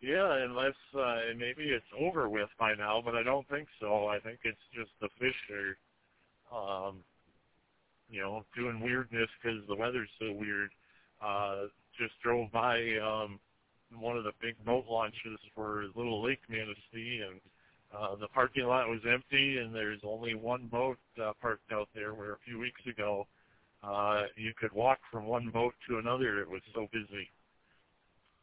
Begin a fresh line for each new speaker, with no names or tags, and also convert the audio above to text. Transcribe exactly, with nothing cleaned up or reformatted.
Yeah, unless uh, maybe it's over with by now, but I don't think so. I think it's just the fish are, um, you know, doing weirdness because the weather's so weird. Uh, just drove by um, one of the big boat launches for Little Lake Manistee, and uh, the parking lot was empty, and there's only one boat uh, parked out there, where a few weeks ago uh, you could walk from one boat to another. It was so busy.